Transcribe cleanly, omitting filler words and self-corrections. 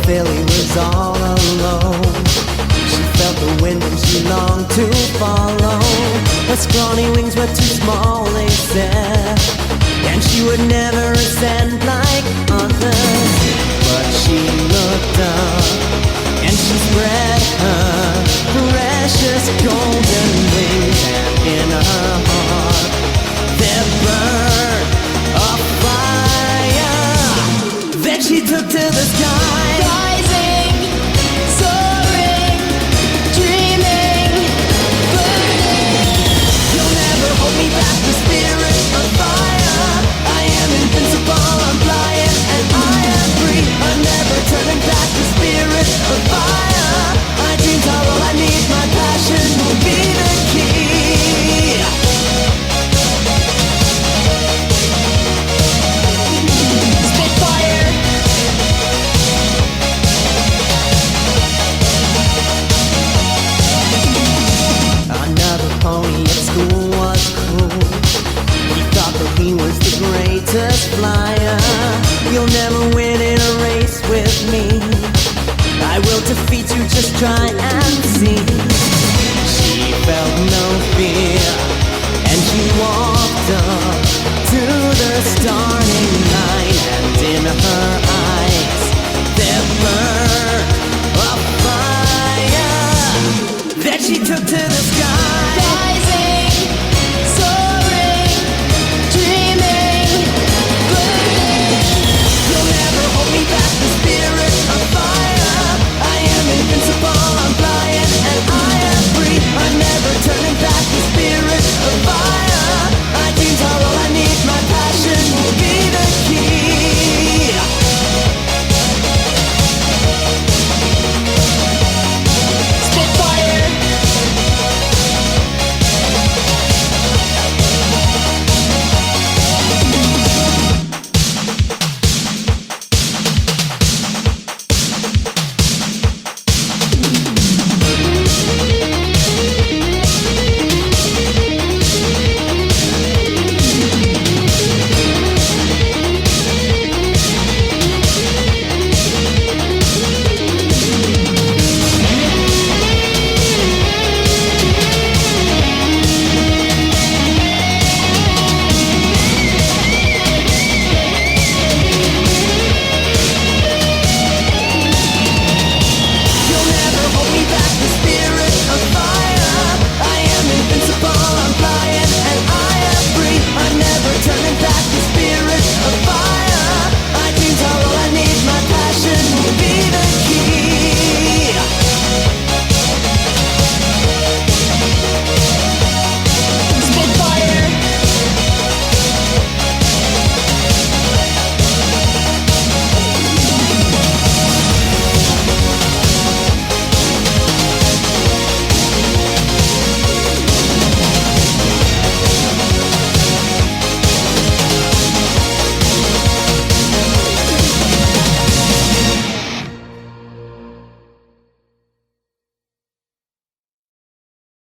Philly was all alone. She felt the wind and she longed to follow. Her scrawny wings were too small, they said, and she would never ascend like others. But she looked up and she spread her precious golden wings, and in her heart there burned a fire that she took to the sky.